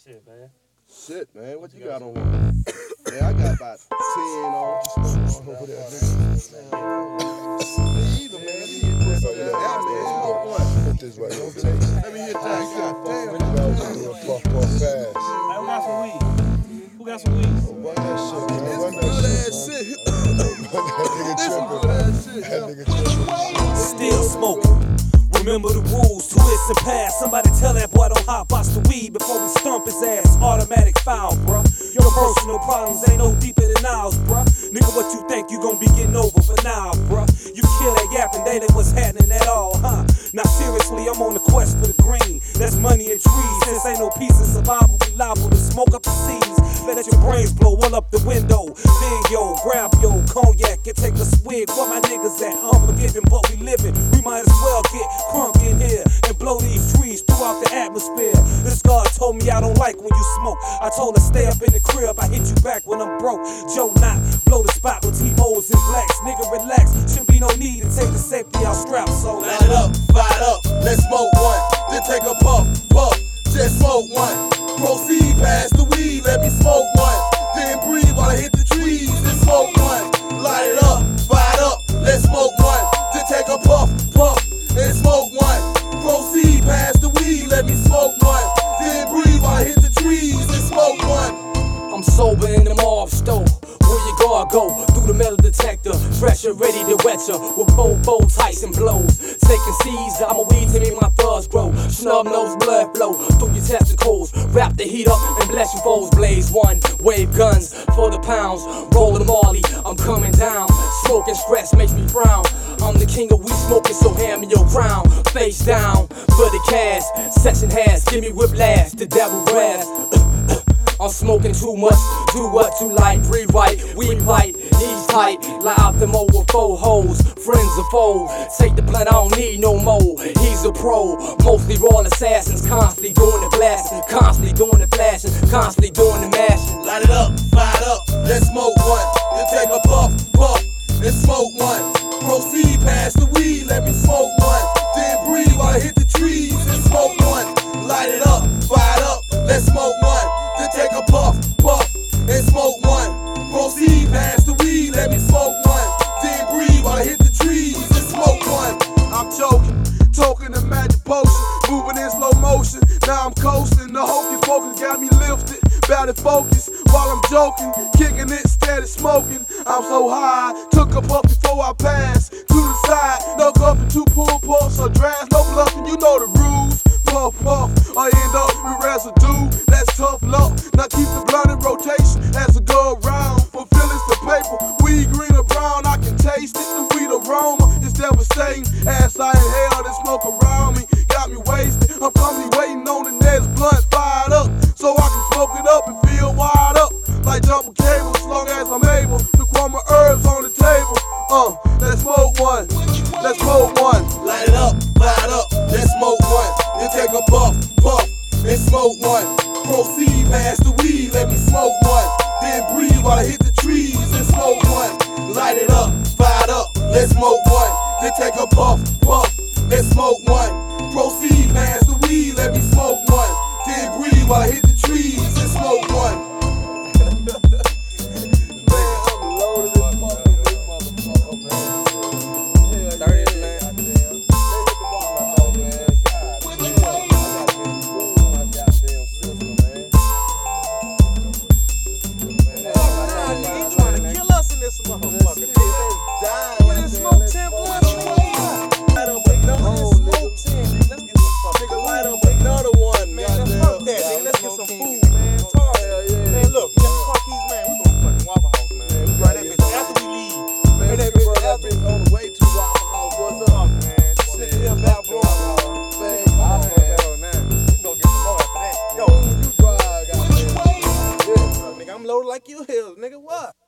Shit, man. Shit, man. What you got on one? Man, I got about 10 on. Over there, either, man. Yeah, man. Smoke one. Put this right. Let me hit that. God damn. Puff fast. Hey, who got some weed? Who got some weed? Run that shit, man. Run that shit. This is good ass shit. That nigga tripping. Still smoking. Remember the rules, twist and pass. Somebody tell that boy don't hot box the weed before we stomp his ass. Automatic foul, bruh. Your personal problems ain't no deeper than ours, bruh. Nigga, what you think you gon' be getting over for now, bruh? You kill that yapping, that ain't what's happening at all, huh? Now seriously, I'm on the quest for the green. That's money and trees. Since ain't no peace in survival, we liable to smoke up the seas. Let your brains blow all up the window. Then yo, grab yo cognac and take a swig. Where my niggas at? Unforgiving, but we living. We might as well get crunk in here and blow these trees throughout the atmosphere. This God told me I don't like when you smoke. I told her stay up in the crib. I hit you back when I'm broke. Joe Knott, blow the spot with T-Mo's and blacks. Nigga relax, shouldn't be no need to take the safety out strap. So light it up, fire it up, let's smoke one. Then take a puff, just smoke one. Proceed past the weed, let me smoke one. Then breathe while I hit the trees, then smoke one. Light it up, fire it up, let's smoke one. Then take a puff, and smoke one. Proceed past the weed, let me smoke one. Then breathe while I hit the trees, then smoke one. I'm sober in the mob store. Where you go through the metal detector. Fresh and ready to wet ya with bow Tyson blows. Taking seeds, I'm a weed to make my thugs grow. Snub nose, blood flow through your testicles. Wrap the heat up and bless your foes. Blaze one, wave guns for the pounds. Rollin' Marley, I'm coming down. Smoking stress makes me frown. I'm the king of weed smoking, so hand me your crown. Face down for the cash. Session has, give me whiplash. The devil brass. I'm smoking too much, do what you like, breathe right, we bite, he's tight, lie out them over four hoes, friends or foes, take the blunt, I don't need no more, he's a pro, mostly raw assassins, constantly doing the blasting, constantly doing the flashing, constantly doing the mashing. Light it up, fire it up, let's smoke one, then take a puff, and smoke one, proceed past the weed, let me smoke one, then breathe while I hit the trees, and smoke one, light it up, fire it up, let's smoke one. Then take a puff, and smoke one. Proceed past the weed, let me smoke one. Then breathe while I hit the trees and smoke one. I'm choking the magic potion, moving in slow motion. Now I'm coasting, the hocus pocus got me lifted, batted focus while I'm joking, kicking it, steady smoking. I'm so high, took a puff before I passed to the side. No cuffing, two pull puffs or drafts, no bluffing, you know the rules. Puff, I end up with residue. That's tough luck. Now keep the blunt in rotation as I go around. From feelings to paper, weed green or brown, I can taste it. The weed aroma is devastating. As I inhale the smoke around me, got me wasted. I'm probably waiting on the next blunt fired up, so I can smoke it up and feel wired up. Like jumping cables, as long as I'm able to qualm my herbs on the table. Let's smoke one. Let's smoke one. Light it up, fire it up, let's smoke one. Then take a puff, and smoke one. Proceed past the weed, let me smoke one. Then breathe while I hit the trees and smoke one. Light it up, fire it up, let's smoke one. Then take a puff, and smoke one. Proceed past the weed, let me smoke one. Then breathe while I hit the trees and smoke one. I'm loaded like you hills, nigga. What?